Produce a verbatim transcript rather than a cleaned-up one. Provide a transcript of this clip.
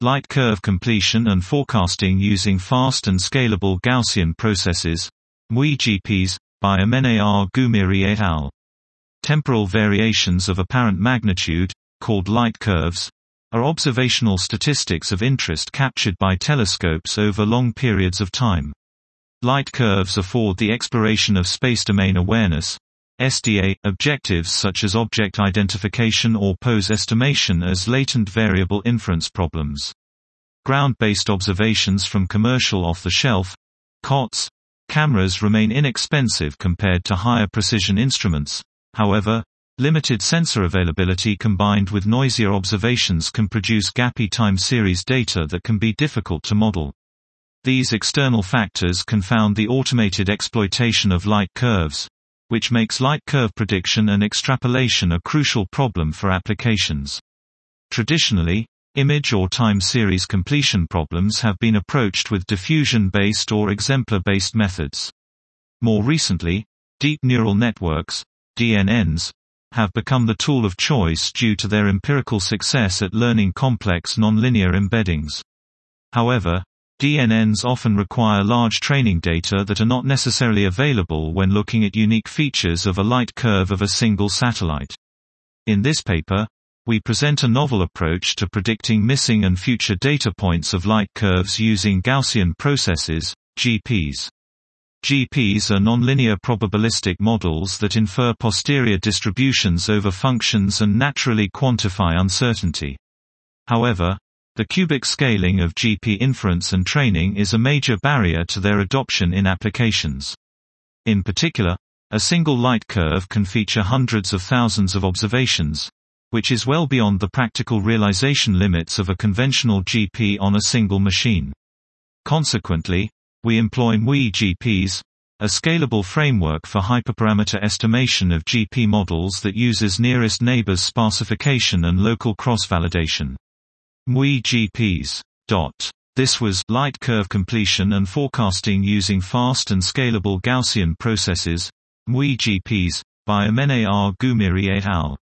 Light curve completion and forecasting using fast and scalable Gaussian processes, M W I G Ps, by Amenear Gumiri et al. Temporal variations of apparent magnitude, called light curves, are observational statistics of interest captured by telescopes over long periods of time. Light curves afford the exploration of space domain awareness S D A objectives such as object identification or pose estimation as latent variable inference problems. Ground-based observations from commercial off-the-shelf C O Ts cameras remain inexpensive compared to higher precision instruments. However, limited sensor availability combined with noisier observations can produce gappy time series data that can be difficult to model. These external factors confound the automated exploitation of light curves, which makes light curve prediction and extrapolation a crucial problem for applications. Traditionally, image or time series completion problems have been approached with diffusion-based or exemplar-based methods. More recently, deep neural networks, D N Ns, have become the tool of choice due to their empirical success at learning complex nonlinear embeddings. However, D N Ns often require large training data that are not necessarily available when looking at unique features of a light curve of a single satellite. In this paper, we present a novel approach to predicting missing and future data points of light curves using Gaussian processes, G Ps. G Ps are nonlinear probabilistic models that infer posterior distributions over functions and naturally quantify uncertainty. However, the cubic scaling of G P inference and training is a major barrier to their adoption in applications. In particular, a single light curve can feature hundreds of thousands of observations, which is well beyond the practical realization limits of a conventional G P on a single machine. Consequently, we employ M W I G Ps, a scalable framework for hyperparameter estimation of G P models that uses nearest neighbors sparsification and local cross-validation. M W I G Ps. This was Light Curve Completion and Forecasting Using Fast and Scalable Gaussian Processes, M W I G Ps, by Amenear Gumiri et al.